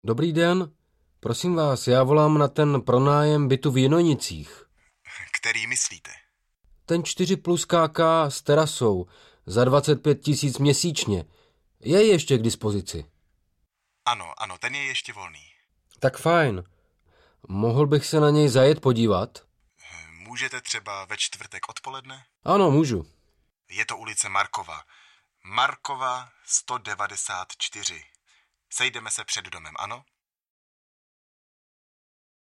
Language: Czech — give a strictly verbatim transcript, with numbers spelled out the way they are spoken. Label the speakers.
Speaker 1: Dobrý den, prosím vás, já volám na ten pronájem bytu v Jinonicích.
Speaker 2: Který myslíte?
Speaker 1: Ten čtyři plus K K s terasou za dvacet pět tisíc měsíčně. Je ještě k dispozici?
Speaker 2: Ano, ano, ten je ještě volný.
Speaker 1: Tak fajn. Mohl bych se na něj zajet podívat?
Speaker 2: Můžete třeba ve čtvrtek odpoledne?
Speaker 1: Ano, můžu.
Speaker 2: Je to ulice Markova. Markova sto devadesát čtyři. Sejdeme se před domem, ano?